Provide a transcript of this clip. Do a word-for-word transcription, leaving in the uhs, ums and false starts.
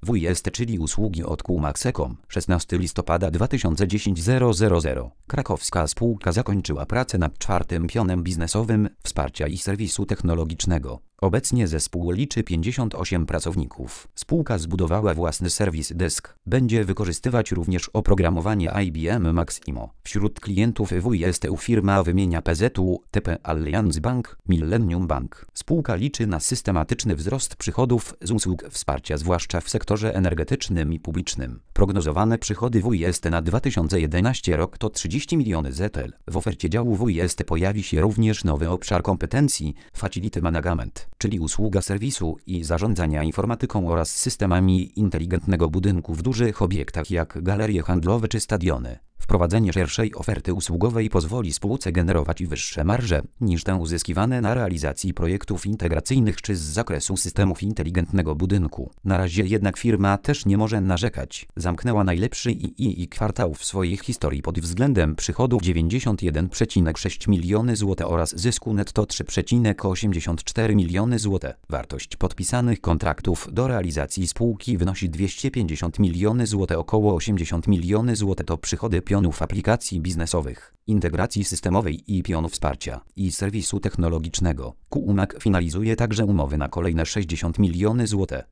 W I S T, czyli usługi od Kumax.com, szesnastego listopada dwa tysiące dziesiątego. Krakowska spółka zakończyła pracę nad czwartym pionem biznesowym wsparcia i serwisu technologicznego. Obecnie zespół liczy pięćdziesiąt osiem pracowników. Spółka zbudowała własny serwis Desk. Będzie wykorzystywać również oprogramowanie I B M Maximo. Wśród klientów W I S T firma wymienia P Z U, T P Allianz Bank, Millennium Bank. Spółka liczy na systematyczny wzrost przychodów z usług wsparcia, zwłaszcza w sektorze energetycznym i publicznym. Prognozowane przychody W I S T na dwa tysiące jedenasty rok to trzydzieści milionów złotych. W ofercie działu W I S T pojawi się również nowy obszar kompetencji Facility Management, czyli usługa serwisu i zarządzania informatyką oraz systemami inteligentnego budynku w dużych obiektach jak galerie handlowe czy stadiony. Wprowadzenie szerszej oferty usługowej pozwoli spółce generować wyższe marże niż te uzyskiwane na realizacji projektów integracyjnych czy z zakresu systemów inteligentnego budynku. Na razie jednak firma też nie może narzekać. Zamknęła najlepszy I I I kwartał w swojej historii pod względem przychodów dziewięćdziesiąt jeden przecinek sześć miliony złotych oraz zysku netto trzy przecinek osiemdziesiąt cztery miliony złotych. Wartość podpisanych kontraktów do realizacji spółki wynosi dwieście pięćdziesiąt milionów złotych, około osiemdziesiąt milionów złotych to przychody pionów aplikacji biznesowych, integracji systemowej i pionów wsparcia i serwisu technologicznego. Kumax finalizuje także umowy na kolejne sześćdziesiąt milionów złotych.